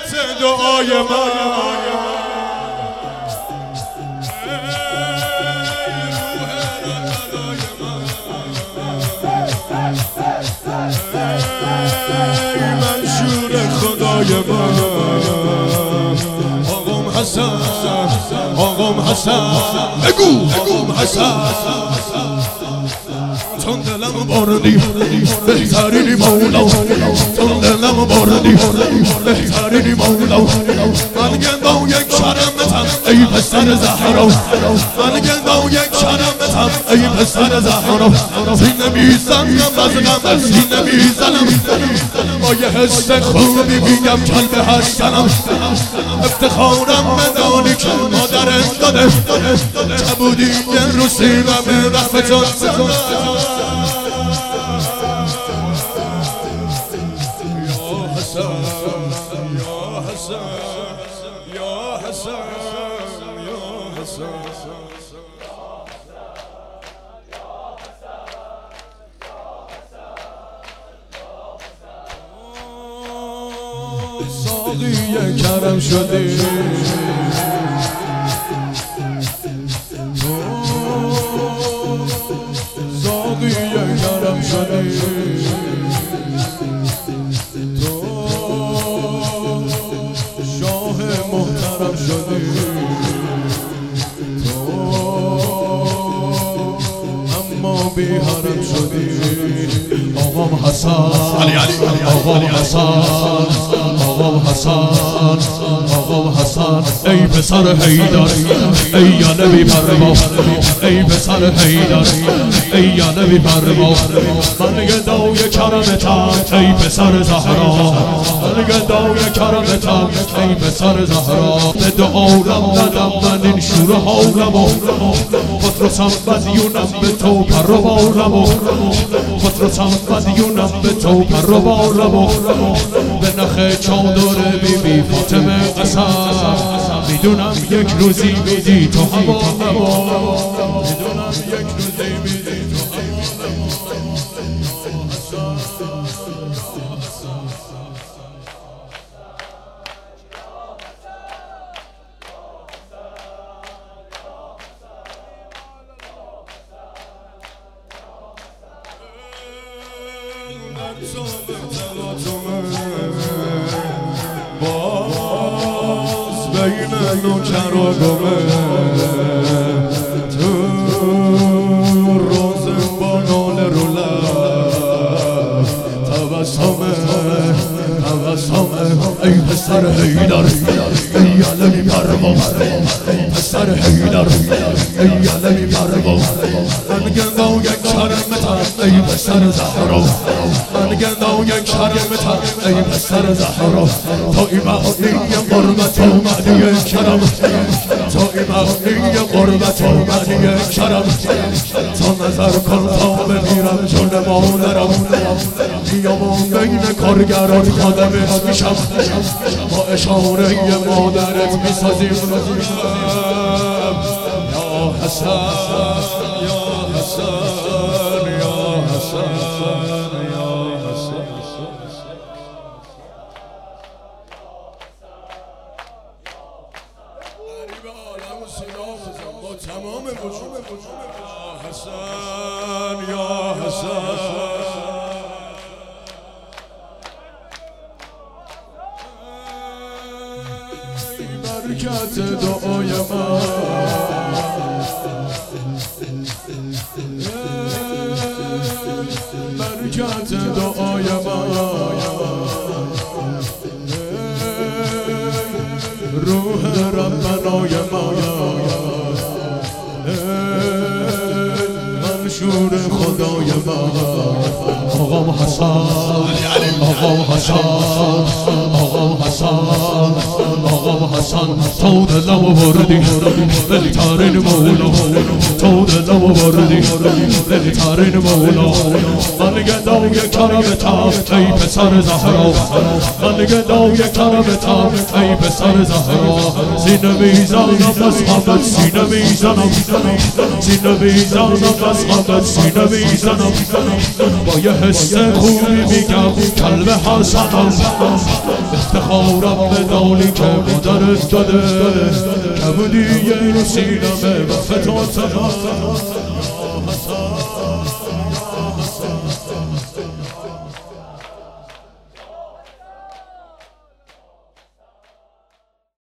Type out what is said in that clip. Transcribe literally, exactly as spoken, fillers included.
دعای من منشور خدای من آقام حسن آقام حسن بگو آقام حسن تون دلم باردی بهترینی مولا تون دلم باردی بهترینی مولا من گندم یک شرمتم ای پسر زهرا من گندم یک شرمتم ای پسر زهرا سینه میزنم از غم سینه میزنم با یه حس خوبی میگم کلب هستنم افتخارم بدانی که مادرم داده چبودی یه رو سینم رفتان زدم ساقی کرم شدی ساقی کرم شدی تو شاه محترم شدی تو اما بی حرم شدی آقام حسن آقام حسن آقام حسن آقام حسن ای پسر حیدر ای یا نبی پروا ای پسر حیدر ای یا نبی پروا من گدای کرمتم ای پسر زهرا من گدای کرمتم ای پسر زهرا به دعالم ندم من این شور حالم و خطرسم بدیونم به تو پروارم و خطرسم بدیونم به تو پروارم و به نخ چادر بی بی فاطمه قسم میدونم یک روزی میدی تو همانم میدونم یک روزی میدی تو همانم باز بین نوکر و گمه تو روز با ناله رو لب تبسمه تبسمه ای پسر حیدر ای علمی پروا پسر حیدر ای علمی پروا من گندم یک کرمتم ای پسر زهرا من گندم یک کرمتم ای پسر زهرا تا این معنی قربت اومدی کرم تا این معنی قربت اومدی کرم تا نظر کن تا بمیرم جون مادرم بیامون بین کارگران خادمت میشم با اشاره مادرت میسازیم یا حسن یا حسن یا حسن یا حسن غریب عالم صدا بزن با تمام وجود یا حسن یا حسن برکت دعای من برکت دعای من روح ربنای من منشور خدای من آقام حسن آقام حسن آقام حسن آقام حسن تو دلم بردی بهترین مولا تو دلم بردی بهترین مولا من گدای کرمتم ای پسر زهرا من گدای کرمتم ای پسر زهرا سینه میزنم از غمت سینه میزنم سینه میزنم از غمت سینه میزنم با یه حس خوبی میگم کلب حسنم افتخارم بدانی که مادرت داده که بودی یه رو سینمه و فتاتم